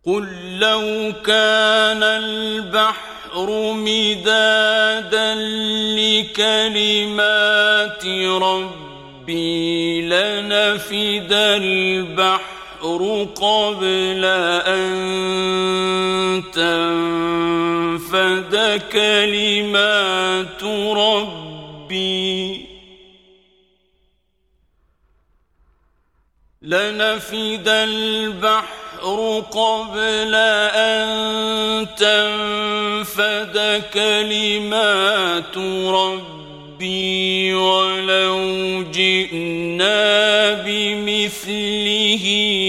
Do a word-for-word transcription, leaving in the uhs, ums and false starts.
قل لو كان البحر مدادا لكلمات ربي لنفد البحر قبل أن تنفد كلمات ربي لنفد البحر قبل أن تنفد كلمات ربي ولو جئنا بمثله